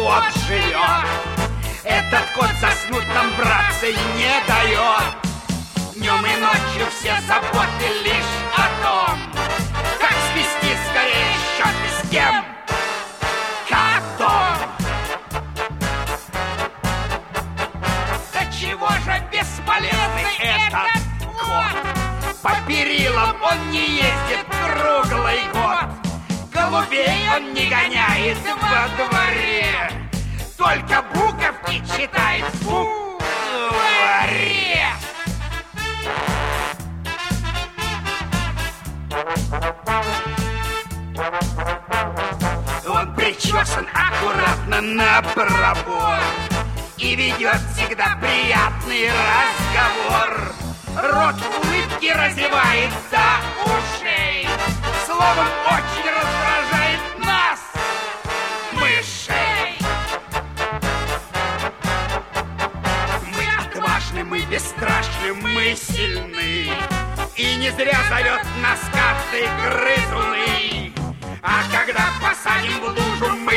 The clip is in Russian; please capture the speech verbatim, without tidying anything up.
кот живет. Этот кот заснуть нам, братцы, не дает. Днем и ночью все заботы лишь о том, как свести скорее счеты с тем котом. Да чего же бесполезный этот кот? По перилам он не ездит круглый год. Голубей он не гоняет во дворе, только буковки читает в букваре. Он причесан аккуратно на пробор и ведет всегда приятный разговор. Рот в улыбке разевает до ушей, словом, очень раздражает нас, мышей. Мы отважны, мы бесстрашны, мы сильны, и не зря зовет нас каждый грызуны. А когда посадим в лужу, мы